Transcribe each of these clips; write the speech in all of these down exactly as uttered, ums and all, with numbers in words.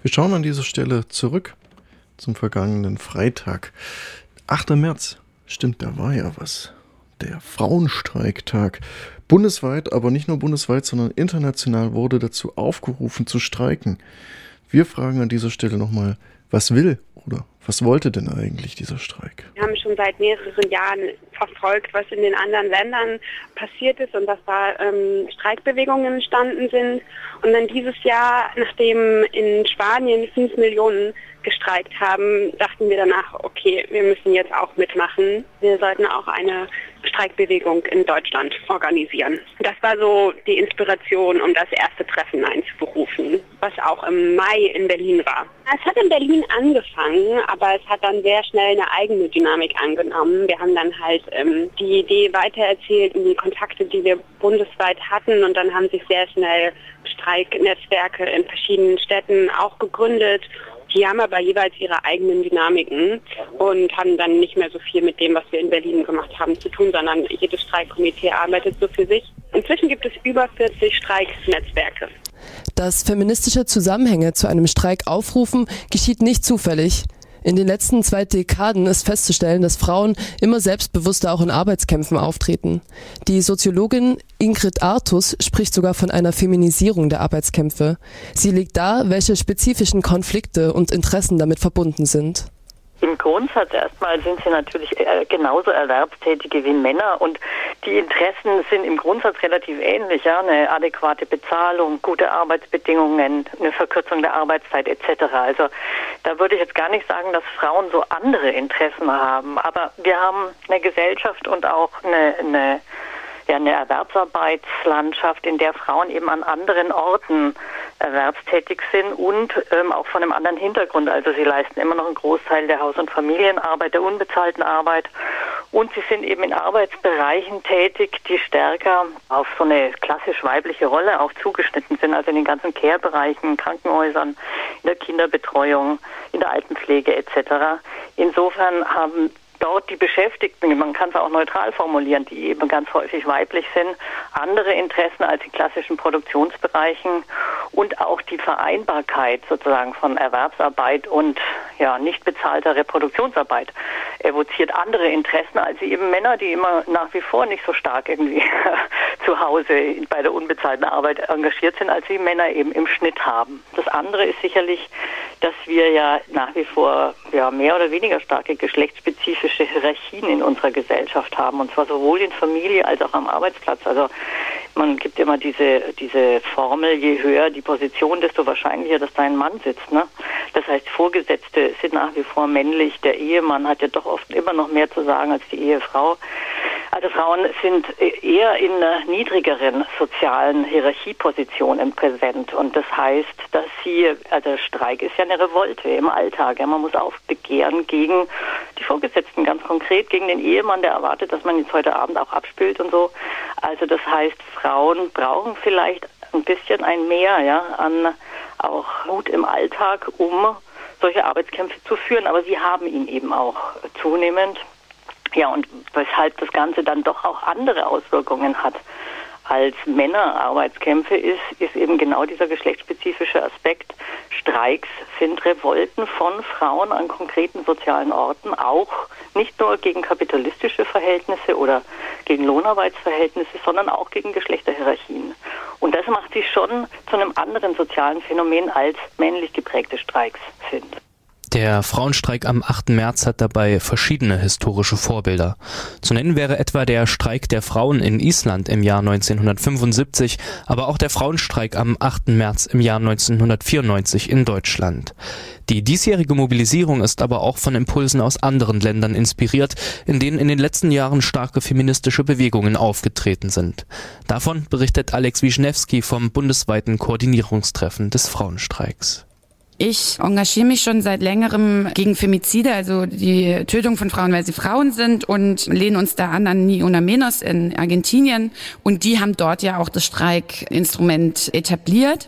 Wir schauen an dieser Stelle zurück zum vergangenen Freitag. achter März, stimmt, da war ja was. Der Frauenstreiktag. Bundesweit, aber nicht nur bundesweit, sondern international wurde dazu aufgerufen zu streiken. Wir fragen an dieser Stelle nochmal, was will oder was wollte denn eigentlich dieser Streik? Wir haben schon seit mehreren Jahren verfolgt, was in den anderen Ländern passiert ist und dass da ähm, Streikbewegungen entstanden sind. Und dann dieses Jahr, nachdem in Spanien fünf Millionen gestreikt haben, dachten wir danach, okay, wir müssen jetzt auch mitmachen. Wir sollten auch eine Streikbewegung in Deutschland organisieren. Das war so die Inspiration, um das erste Treffen einzuberufen, was auch im Mai in Berlin war. Es hat in Berlin angefangen, aber es hat dann sehr schnell eine eigene Dynamik angenommen. Wir haben dann halt ähm, die Idee weitererzählt in die Kontakte, die wir bundesweit hatten, und dann haben sich sehr schnell Streiknetzwerke in verschiedenen Städten auch gegründet. Die haben aber jeweils ihre eigenen Dynamiken und haben dann nicht mehr so viel mit dem, was wir in Berlin gemacht haben, zu tun, sondern jedes Streikkomitee arbeitet so für sich. Inzwischen gibt es über vierzig Streiknetzwerke. Dass feministische Zusammenhänge zu einem Streik aufrufen, geschieht nicht zufällig. In den letzten zwei Dekaden ist festzustellen, dass Frauen immer selbstbewusster auch in Arbeitskämpfen auftreten. Die Soziologin Ingrid Artus spricht sogar von einer Feminisierung der Arbeitskämpfe. Sie legt dar, welche spezifischen Konflikte und Interessen damit verbunden sind. Im Grundsatz erstmal sind sie natürlich genauso Erwerbstätige wie Männer, und die Interessen sind im Grundsatz relativ ähnlich. Ja? Eine adäquate Bezahlung, gute Arbeitsbedingungen, eine Verkürzung der Arbeitszeit et cetera. Also da würde ich jetzt gar nicht sagen, dass Frauen so andere Interessen haben. Aber wir haben eine Gesellschaft und auch eine, eine, ja, eine Erwerbsarbeitslandschaft, in der Frauen eben an anderen Orten erwerbstätig sind und ähm, auch von einem anderen Hintergrund. Also sie leisten immer noch einen Großteil der Haus- und Familienarbeit, der unbezahlten Arbeit, und sie sind eben in Arbeitsbereichen tätig, die stärker auf so eine klassisch weibliche Rolle auch zugeschnitten sind, also in den ganzen Care-Bereichen, Krankenhäusern, in der Kinderbetreuung, in der Altenpflege et cetera. Insofern haben dort die Beschäftigten, man kann es auch neutral formulieren, die eben ganz häufig weiblich sind, andere Interessen als in klassischen Produktionsbereichen, und auch die Vereinbarkeit sozusagen von Erwerbsarbeit und ja nicht bezahlter Reproduktionsarbeit evoziert andere Interessen als eben Männer, die immer nach wie vor nicht so stark irgendwie zu Hause bei der unbezahlten Arbeit engagiert sind, als sie Männer eben im Schnitt haben. Das andere ist sicherlich, dass wir ja nach wie vor ja mehr oder weniger starke geschlechtsspezifische Hierarchien in unserer Gesellschaft haben, und zwar sowohl in Familie als auch am Arbeitsplatz. Also man gibt immer diese diese Formel, je höher die Position, desto wahrscheinlicher, dass da ein Mann sitzt. Ne? Das heißt, Vorgesetzte sind nach wie vor männlich. Der Ehemann hat ja doch oft immer noch mehr zu sagen als die Ehefrau. Also Frauen sind eher in einer niedrigeren sozialen Hierarchiepositionen präsent. Und das heißt, dass sie, also Streik ist ja eine Revolte im Alltag. Ja, man muss aufbegehren gegen die Vorgesetzten, ganz konkret gegen den Ehemann, der erwartet, dass man jetzt heute Abend auch abspült und so. Also das heißt, Frauen brauchen vielleicht ein bisschen ein Mehr, ja, an auch Mut im Alltag, um solche Arbeitskämpfe zu führen. Aber sie haben ihn eben auch zunehmend. Ja, und weshalb das Ganze dann doch auch andere Auswirkungen hat als Männerarbeitskämpfe ist, ist eben genau dieser geschlechtsspezifische Aspekt. Streiks sind Revolten von Frauen an konkreten sozialen Orten, auch nicht nur gegen kapitalistische Verhältnisse oder gegen Lohnarbeitsverhältnisse, sondern auch gegen Geschlechterhierarchien. Und das macht sie schon zu einem anderen sozialen Phänomen, als männlich geprägte Streiks sind. Der Frauenstreik am achten März hat dabei verschiedene historische Vorbilder. Zu nennen wäre etwa der Streik der Frauen in Island im Jahr neunzehnhundertfünfundsiebzig, aber auch der Frauenstreik am achten März im Jahr neunzehnhundertvierundneunzig in Deutschland. Die diesjährige Mobilisierung ist aber auch von Impulsen aus anderen Ländern inspiriert, in denen in den letzten Jahren starke feministische Bewegungen aufgetreten sind. Davon berichtet Alex Wischnewski vom bundesweiten Koordinierungstreffen des Frauenstreiks. Ich engagiere mich schon seit längerem gegen Femizide, also die Tötung von Frauen, weil sie Frauen sind, und lehnen uns da an an Ni Una Menos in Argentinien. Und die haben dort ja auch das Streikinstrument etabliert.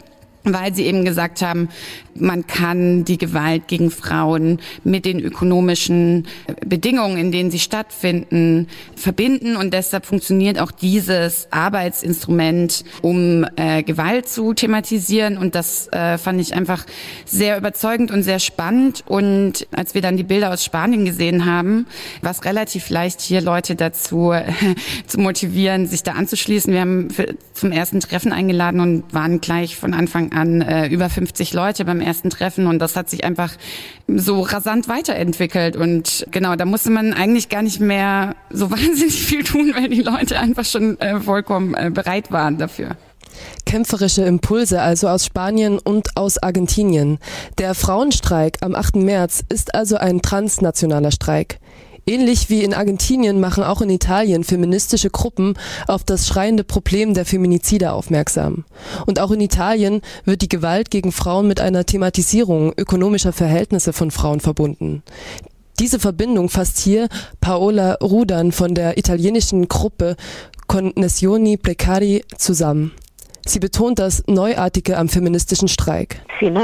weil sie eben gesagt haben, man kann die Gewalt gegen Frauen mit den ökonomischen Bedingungen, in denen sie stattfinden, verbinden. Und deshalb funktioniert auch dieses Arbeitsinstrument, um äh, Gewalt zu thematisieren. Und das äh, fand ich einfach sehr überzeugend und sehr spannend. Und als wir dann die Bilder aus Spanien gesehen haben, war es relativ leicht, hier Leute dazu äh, zu motivieren, sich da anzuschließen. Wir haben für, zum ersten Treffen eingeladen und waren gleich von Anfang an äh, über fünfzig Leute beim ersten Treffen, und das hat sich einfach so rasant weiterentwickelt. Und genau, da musste man eigentlich gar nicht mehr so wahnsinnig viel tun, weil die Leute einfach schon äh, vollkommen äh, bereit waren dafür. Kämpferische Impulse also aus Spanien und aus Argentinien. Der Frauenstreik am achten März ist also ein transnationaler Streik. Ähnlich wie in Argentinien machen auch in Italien feministische Gruppen auf das schreiende Problem der Feminizide aufmerksam. Und auch in Italien wird die Gewalt gegen Frauen mit einer Thematisierung ökonomischer Verhältnisse von Frauen verbunden. Diese Verbindung fasst hier Paola Rudan von der italienischen Gruppe Connessioni Precari zusammen. Sie betont das Neuartige am feministischen Streik.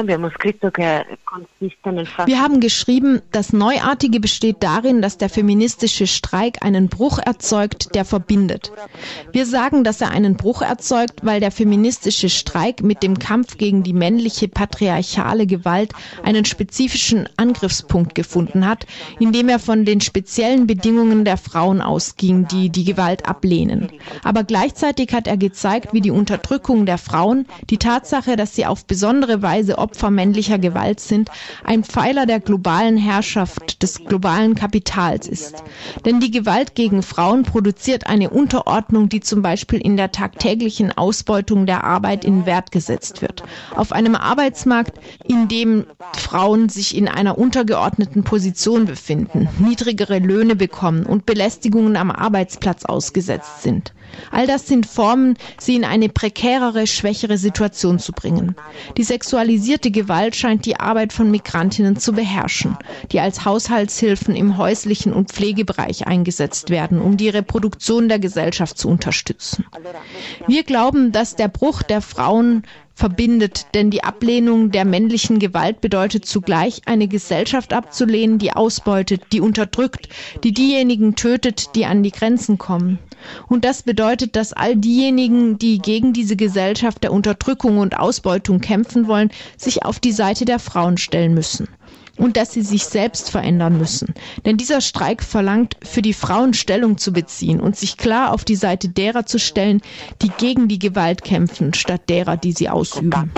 Wir haben geschrieben, das Neuartige besteht darin, dass der feministische Streik einen Bruch erzeugt, der verbindet. Wir sagen, dass er einen Bruch erzeugt, weil der feministische Streik mit dem Kampf gegen die männliche patriarchale Gewalt einen spezifischen Angriffspunkt gefunden hat, indem er von den speziellen Bedingungen der Frauen ausging, die die Gewalt ablehnen. Aber gleichzeitig hat er gezeigt, wie die Unterdrückung der Frauen, die Tatsache, dass sie auf besondere Weise Opfer männlicher Gewalt sind, ein Pfeiler der globalen Herrschaft, des globalen Kapitals ist. Denn die Gewalt gegen Frauen produziert eine Unterordnung, die zum Beispiel in der tagtäglichen Ausbeutung der Arbeit in Wert gesetzt wird. Auf einem Arbeitsmarkt, in dem Frauen sich in einer untergeordneten Position befinden, niedrigere Löhne bekommen und Belästigungen am Arbeitsplatz ausgesetzt sind. All das sind Formen, sie in eine prekärere, schwächere Situation zu bringen. Die sexualisierte Gewalt scheint die Arbeit von Migrantinnen zu beherrschen, die als Haushaltshilfen im häuslichen und Pflegebereich eingesetzt werden, um die Reproduktion der Gesellschaft zu unterstützen. Wir glauben, dass der Bruch der Frauen verbindet, denn die Ablehnung der männlichen Gewalt bedeutet zugleich, eine Gesellschaft abzulehnen, die ausbeutet, die unterdrückt, die diejenigen tötet, die an die Grenzen kommen. Und das bedeutet, dass all diejenigen, die gegen diese Gesellschaft der Unterdrückung und Ausbeutung kämpfen wollen, sich auf die Seite der Frauen stellen müssen. Und dass sie sich selbst verändern müssen. Denn dieser Streik verlangt, für die Frauen Stellung zu beziehen und sich klar auf die Seite derer zu stellen, die gegen die Gewalt kämpfen, statt derer, die sie ausüben.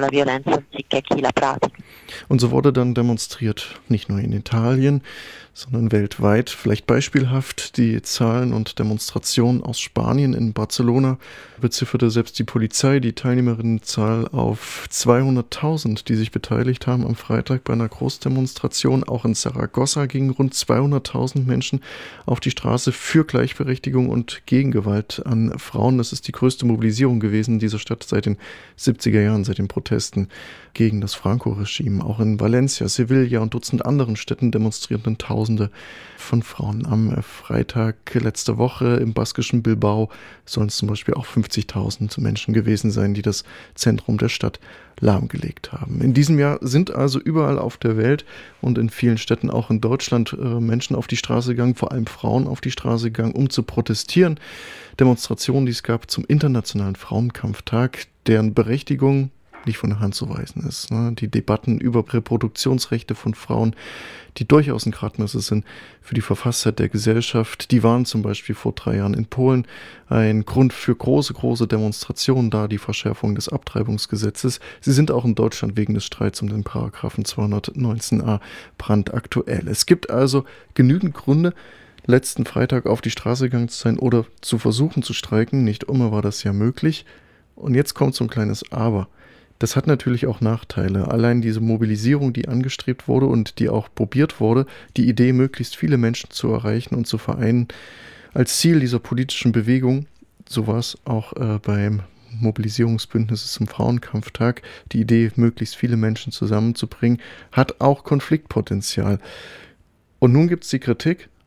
Und so wurde dann demonstriert, nicht nur in Italien, sondern weltweit. Vielleicht beispielhaft die Zahlen und Demonstrationen aus Spanien. In Barcelona bezifferte selbst die Polizei die Teilnehmerinnenzahl auf zweihunderttausend, die sich beteiligt haben am Freitag bei einer Großdemonstration. Auch in Saragossa gingen rund zweihunderttausend Menschen auf die Straße für Gleichberechtigung und Gegengewalt an Frauen. Das ist die größte Mobilisierung gewesen in dieser Stadt seit den siebziger Jahren, seit den Protesten gegen das Franco-Regime. Auch in Valencia, Sevilla und Dutzend anderen Städten demonstrierten Tausende von Frauen. Am Freitag letzte Woche im baskischen Bilbao sollen es zum Beispiel auch fünfzigtausend Menschen gewesen sein, die das Zentrum der Stadt lahmgelegt haben. In diesem Jahr sind also überall auf der Welt und in vielen Städten, auch in Deutschland, Menschen auf die Straße gegangen, vor allem Frauen auf die Straße gegangen, um zu protestieren. Demonstrationen, die es gab zum Internationalen Frauenkampftag, deren Berechtigung nicht von der Hand zu weisen ist. Die Debatten über Reproduktionsrechte von Frauen, die durchaus ein Gradmesser sind für die Verfasstheit der Gesellschaft, die waren zum Beispiel vor drei Jahren in Polen ein Grund für große, große Demonstrationen, da die Verschärfung des Abtreibungsgesetzes. Sie sind auch in Deutschland wegen des Streits um den Paragraphen zweihundertneunzehn a brandaktuell. Es gibt also genügend Gründe, letzten Freitag auf die Straße gegangen zu sein oder zu versuchen zu streiken. Nicht immer war das ja möglich. Und jetzt kommt so ein kleines Aber. Das hat natürlich auch Nachteile. Allein diese Mobilisierung, die angestrebt wurde und die auch probiert wurde, die Idee, möglichst viele Menschen zu erreichen und zu vereinen, als Ziel dieser politischen Bewegung, so war es auch äh, beim Mobilisierungsbündnis zum Frauenkampftag, die Idee, möglichst viele Menschen zusammenzubringen, hat auch Konfliktpotenzial. Und nun gibt es die Kritik,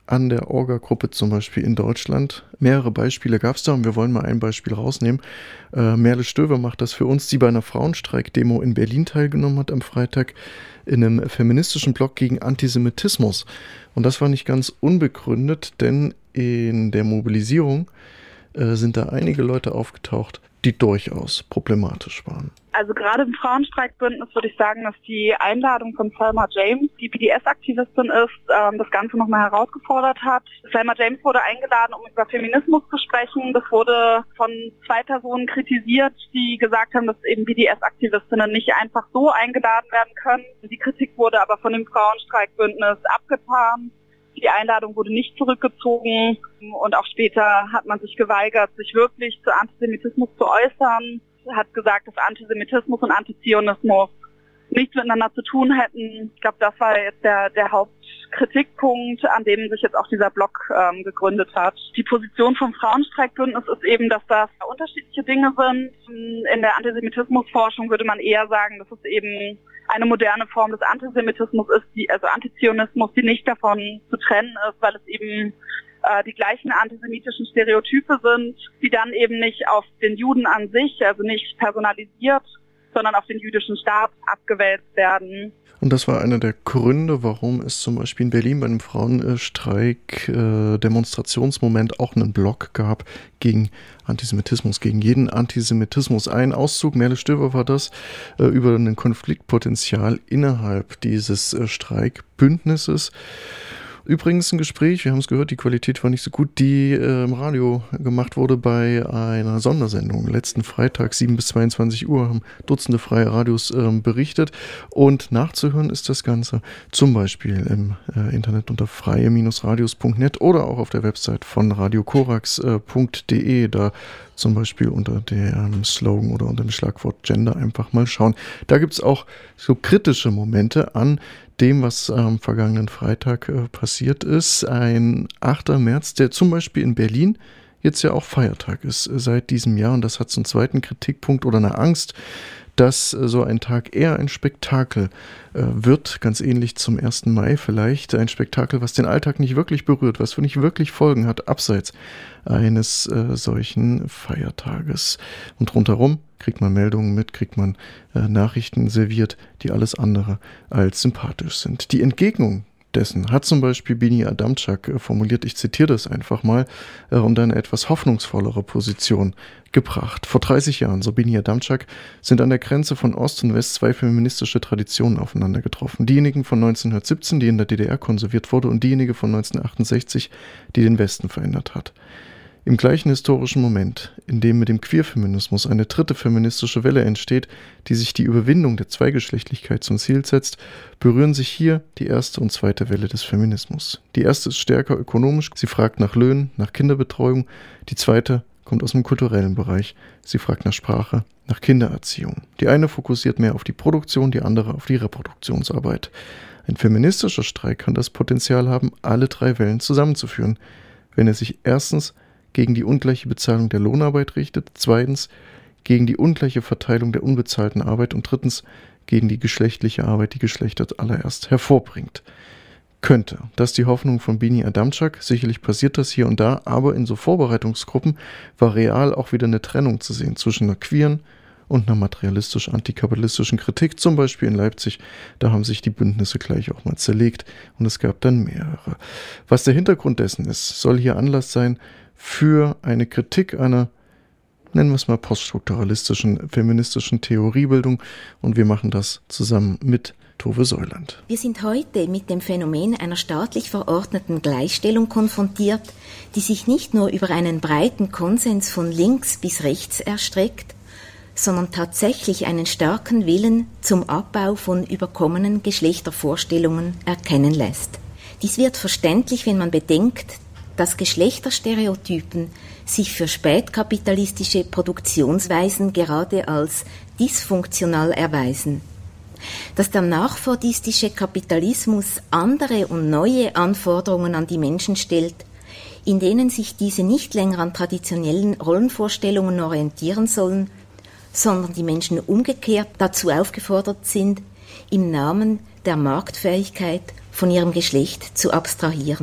an der Orga-Gruppe zum Beispiel in Deutschland. Mehrere Beispiele gab es da und wir wollen mal ein Beispiel rausnehmen. Äh, Merle Stöver macht das für uns, die bei einer Frauenstreik-Demo in Berlin teilgenommen hat am Freitag in einem feministischen Blog gegen Antisemitismus. Und das war nicht ganz unbegründet, denn in der Mobilisierung äh, sind da einige Leute aufgetaucht, die durchaus problematisch waren. Also gerade im Frauenstreikbündnis würde ich sagen, dass die Einladung von Selma James, die B D S-Aktivistin ist, ähm, das Ganze nochmal herausgefordert hat. Selma James wurde eingeladen, um über Feminismus zu sprechen. Das wurde von zwei Personen kritisiert, die gesagt haben, dass eben B D S-Aktivistinnen nicht einfach so eingeladen werden können. Die Kritik wurde aber von dem Frauenstreikbündnis abgetan. Die Einladung wurde nicht zurückgezogen und auch später hat man sich geweigert, sich wirklich zu Antisemitismus zu äußern. Hat gesagt, dass Antisemitismus und Antizionismus nichts miteinander zu tun hätten. Ich glaube, das war jetzt der, der Hauptkritikpunkt, an dem sich jetzt auch dieser Blog ähm, gegründet hat. Die Position vom Frauenstreikbündnis ist eben, dass das unterschiedliche Dinge sind. In der Antisemitismusforschung würde man eher sagen, dass es eben eine moderne Form des Antisemitismus ist, die, also Antizionismus, die nicht davon zu trennen ist, weil es eben äh, die gleichen antisemitischen Stereotype sind, die dann eben nicht auf den Juden an sich, also nicht personalisiert, sondern auf den jüdischen Staat abgewälzt werden. Und das war einer der Gründe, warum es zum Beispiel in Berlin bei einem Frauenstreik äh, Demonstrationsmoment auch einen Blog gab gegen Antisemitismus, gegen jeden Antisemitismus. Ein Auszug, Merle Stöver war das, äh, über ein Konfliktpotenzial innerhalb dieses äh, Streikbündnisses. Übrigens ein Gespräch, wir haben es gehört, die Qualität war nicht so gut, die äh, im Radio gemacht wurde bei einer Sondersendung. Letzten Freitag, sieben bis zweiundzwanzig Uhr, haben Dutzende freie Radios äh, berichtet. Und nachzuhören ist das Ganze zum Beispiel im äh, Internet unter freie Radios punkt net oder auch auf der Website von radio korax punkt de, da zum Beispiel unter dem Slogan oder unter dem Schlagwort Gender einfach mal schauen. Da gibt es auch so kritische Momente an dem, was am vergangenen Freitag äh, passiert ist. Ein achter März, der zum Beispiel in Berlin jetzt ja auch Feiertag ist äh, seit diesem Jahr. Und das hat so einen zweiten Kritikpunkt oder eine Angst, dass äh, so ein Tag eher ein Spektakel äh, wird, ganz ähnlich zum ersten Mai vielleicht. Ein Spektakel, was den Alltag nicht wirklich berührt, was nicht wirklich Folgen hat, abseits eines äh, solchen Feiertages. Und rundherum kriegt man Meldungen mit, kriegt man äh, Nachrichten serviert, die alles andere als sympathisch sind. Die Entgegnung dessen hat zum Beispiel Bini Adamczak äh, formuliert, ich zitiere das einfach mal, äh, und eine etwas hoffnungsvollere Position gebracht. Vor dreißig Jahren, so Bini Adamczak, sind an der Grenze von Ost und West zwei feministische Traditionen aufeinander getroffen. Diejenigen von neunzehnhundertsiebzehn, die in der D D R konserviert wurde, und diejenige von neunzehnhundertachtundsechzig, die den Westen verändert hat. Im gleichen historischen Moment, in dem mit dem Queerfeminismus eine dritte feministische Welle entsteht, die sich die Überwindung der Zweigeschlechtlichkeit zum Ziel setzt, berühren sich hier die erste und zweite Welle des Feminismus. Die erste ist stärker ökonomisch, sie fragt nach Löhnen, nach Kinderbetreuung. Die zweite kommt aus dem kulturellen Bereich, sie fragt nach Sprache, nach Kindererziehung. Die eine fokussiert mehr auf die Produktion, die andere auf die Reproduktionsarbeit. Ein feministischer Streik kann das Potenzial haben, alle drei Wellen zusammenzuführen, wenn er sich erstens gegen die ungleiche Bezahlung der Lohnarbeit richtet, zweitens gegen die ungleiche Verteilung der unbezahlten Arbeit und drittens gegen die geschlechtliche Arbeit, die Geschlechter allererst hervorbringt. Könnte. Das ist die Hoffnung von Bini Adamczak. Sicherlich passiert das hier und da, aber in so Vorbereitungsgruppen war real auch wieder eine Trennung zu sehen zwischen einer queeren und einer materialistisch-antikapitalistischen Kritik, zum Beispiel in Leipzig. Da haben sich die Bündnisse gleich auch mal zerlegt und es gab dann mehrere. Was der Hintergrund dessen ist, soll hier Anlass sein für eine Kritik einer, nennen wir es mal, poststrukturalistischen, feministischen Theoriebildung, und wir machen das zusammen mit Tove Säuland. Wir sind heute mit dem Phänomen einer staatlich verordneten Gleichstellung konfrontiert, die sich nicht nur über einen breiten Konsens von links bis rechts erstreckt, sondern tatsächlich einen starken Willen zum Abbau von überkommenen Geschlechtervorstellungen erkennen lässt. Dies wird verständlich, wenn man bedenkt, dass Geschlechterstereotypen sich für spätkapitalistische Produktionsweisen gerade als dysfunktional erweisen. Dass der nachfordistische Kapitalismus andere und neue Anforderungen an die Menschen stellt, in denen sich diese nicht länger an traditionellen Rollenvorstellungen orientieren sollen, sondern die Menschen umgekehrt dazu aufgefordert sind, im Namen der Marktfähigkeit von ihrem Geschlecht zu abstrahieren.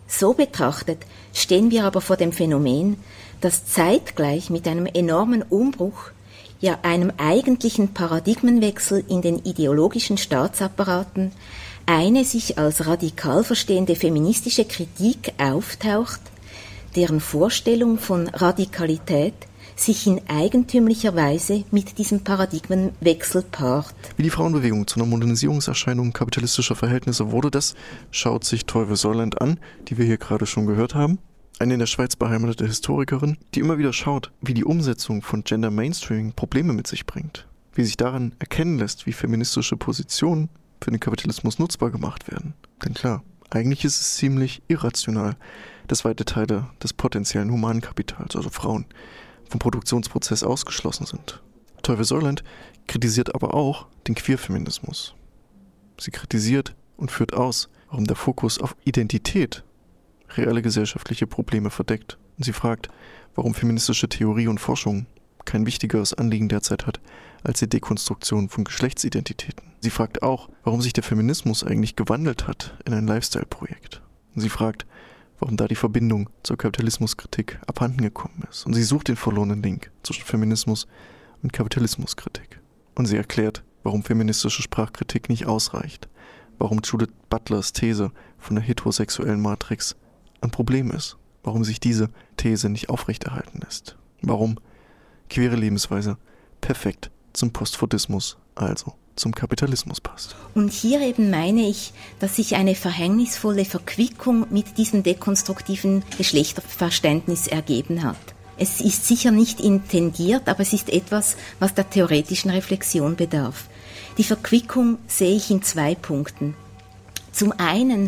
So betrachtet stehen wir aber vor dem Phänomen, dass zeitgleich mit einem enormen Umbruch, ja einem eigentlichen Paradigmenwechsel in den ideologischen Staatsapparaten, eine sich als radikal verstehende feministische Kritik auftaucht, deren Vorstellung von Radikalität sich in eigentümlicher Weise mit diesem Paradigmenwechsel paart. Wie die Frauenbewegung zu einer Modernisierungserscheinung kapitalistischer Verhältnisse wurde, das schaut sich Teuve Soyland an, die wir hier gerade schon gehört haben. Eine in der Schweiz beheimatete Historikerin, die immer wieder schaut, wie die Umsetzung von Gender Mainstreaming Probleme mit sich bringt. Wie sich daran erkennen lässt, wie feministische Positionen für den Kapitalismus nutzbar gemacht werden. Denn klar, eigentlich ist es ziemlich irrational, dass weite Teile des potenziellen Humankapitals, also Frauen, vom Produktionsprozess ausgeschlossen sind. Teuve Soyland kritisiert aber auch den Queerfeminismus. Sie kritisiert und führt aus, warum der Fokus auf Identität reelle gesellschaftliche Probleme verdeckt. Und sie fragt, warum feministische Theorie und Forschung kein wichtigeres Anliegen derzeit hat als die Dekonstruktion von Geschlechtsidentitäten. Sie fragt auch, warum sich der Feminismus eigentlich gewandelt hat in ein Lifestyle-Projekt. Und sie fragt, warum da die Verbindung zur Kapitalismuskritik abhanden gekommen ist. Und sie sucht den verlorenen Link zwischen Feminismus und Kapitalismuskritik. Und sie erklärt, warum feministische Sprachkritik nicht ausreicht, warum Judith Butlers These von der heterosexuellen Matrix ein Problem ist, warum sich diese These nicht aufrechterhalten lässt, warum queere Lebensweise perfekt zum Postfordismus, also zum Kapitalismus passt. Und hier eben meine ich, dass sich eine verhängnisvolle Verquickung mit diesem dekonstruktiven Geschlechterverständnis ergeben hat. Es ist sicher nicht intendiert, aber es ist etwas, was der theoretischen Reflexion bedarf. Die Verquickung sehe ich in zwei Punkten. Zum einen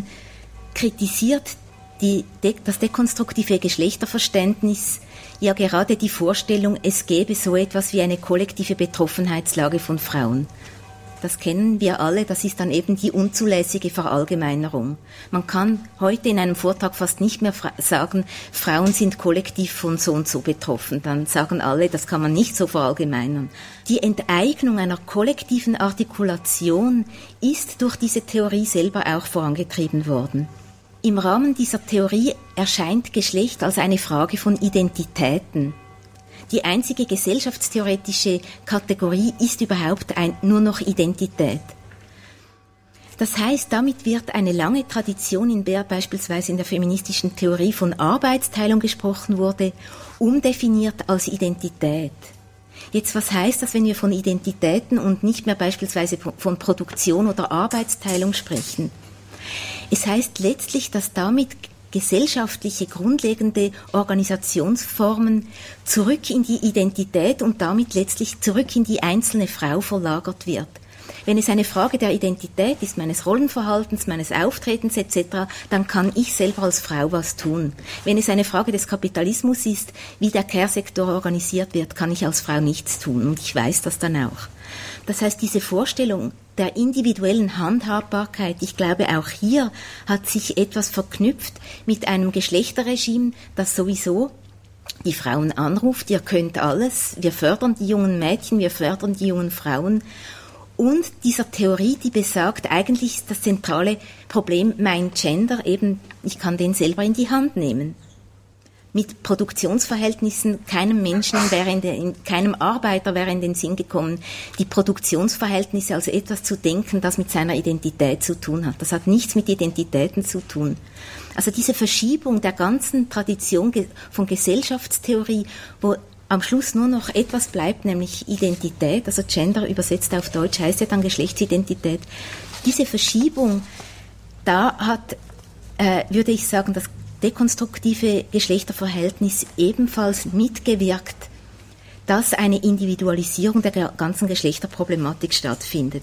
kritisiert die, das dekonstruktive Geschlechterverständnis ja gerade die Vorstellung, es gäbe so etwas wie eine kollektive Betroffenheitslage von Frauen. Das kennen wir alle, das ist dann eben die unzulässige Verallgemeinerung. Man kann heute in einem Vortrag fast nicht mehr fra- sagen, Frauen sind kollektiv von so und so betroffen. Dann sagen alle, das kann man nicht so verallgemeinern. Die Enteignung einer kollektiven Artikulation ist durch diese Theorie selber auch vorangetrieben worden. Im Rahmen dieser Theorie erscheint Geschlecht als eine Frage von Identitäten. Die einzige gesellschaftstheoretische Kategorie ist überhaupt ein, nur noch Identität. Das heißt, damit wird eine lange Tradition, in der beispielsweise in der feministischen Theorie von Arbeitsteilung gesprochen wurde, umdefiniert als Identität. Jetzt, was heißt das, wenn wir von Identitäten und nicht mehr beispielsweise von Produktion oder Arbeitsteilung sprechen? Es heißt letztlich, dass damit gesellschaftliche grundlegende Organisationsformen zurück in die Identität und damit letztlich zurück in die einzelne Frau verlagert wird. Wenn es eine Frage der Identität ist, meines Rollenverhaltens, meines Auftretens et cetera, dann kann ich selber als Frau was tun. Wenn es eine Frage des Kapitalismus ist, wie der Care-Sektor organisiert wird, kann ich als Frau nichts tun und ich weiß das dann auch. Das heißt, diese Vorstellung der individuellen Handhabbarkeit, ich glaube, auch hier hat sich etwas verknüpft mit einem Geschlechterregime, das sowieso die Frauen anruft, ihr könnt alles, wir fördern die jungen Mädchen, wir fördern die jungen Frauen. Und dieser Theorie, die besagt, eigentlich ist das zentrale Problem mein Gender, eben ich kann den selber in die Hand nehmen. Mit Produktionsverhältnissen, keinem Menschen wäre in den, keinem Arbeiter wäre in den Sinn gekommen, die Produktionsverhältnisse als etwas zu denken, das mit seiner Identität zu tun hat. Das hat nichts mit Identitäten zu tun. Also diese Verschiebung der ganzen Tradition von Gesellschaftstheorie, wo am Schluss nur noch etwas bleibt, nämlich Identität, also Gender übersetzt auf Deutsch heißt ja dann Geschlechtsidentität. Diese Verschiebung, da hat, äh, würde ich sagen, das dekonstruktive Geschlechterverhältnis ebenfalls mitgewirkt, dass eine Individualisierung der ganzen Geschlechterproblematik stattfindet.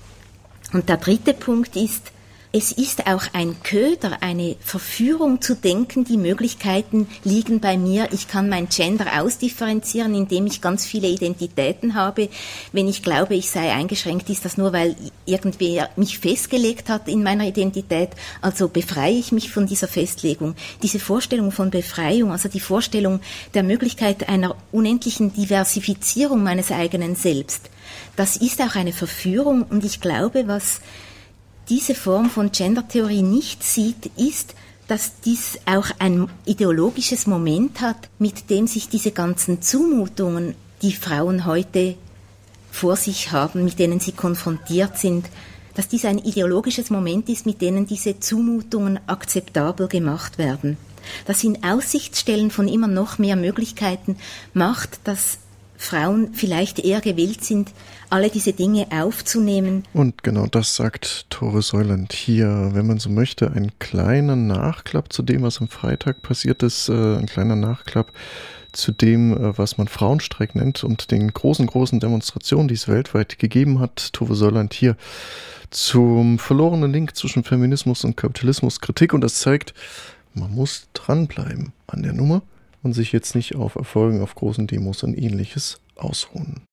Und der dritte Punkt ist, es ist auch ein Köder, eine Verführung zu denken, die Möglichkeiten liegen bei mir. Ich kann mein Gender ausdifferenzieren, indem ich ganz viele Identitäten habe. Wenn ich glaube, ich sei eingeschränkt, ist das nur, weil irgendwer mich festgelegt hat in meiner Identität. Also befreie ich mich von dieser Festlegung. Diese Vorstellung von Befreiung, also die Vorstellung der Möglichkeit einer unendlichen Diversifizierung meines eigenen Selbst, das ist auch eine Verführung. Und ich glaube, was diese Form von Gendertheorie nicht sieht, ist, dass dies auch ein ideologisches Moment hat, mit dem sich diese ganzen Zumutungen, die Frauen heute vor sich haben, mit denen sie konfrontiert sind, dass dies ein ideologisches Moment ist, mit denen diese Zumutungen akzeptabel gemacht werden. Das in Aussicht stellen von immer noch mehr Möglichkeiten macht, dass Frauen vielleicht eher gewillt sind, alle diese Dinge aufzunehmen. Und genau das sagt Tore Soiland hier, wenn man so möchte, ein kleiner Nachklapp zu dem, was am Freitag passiert ist, äh, ein kleiner Nachklapp zu dem, äh, was man Frauenstreik nennt und den großen, großen Demonstrationen, die es weltweit gegeben hat. Tore Soiland hier zum verlorenen Link zwischen Feminismus und Kapitalismuskritik, und das zeigt, man muss dranbleiben an der Nummer und sich jetzt nicht auf Erfolgen auf großen Demos und Ähnliches ausruhen.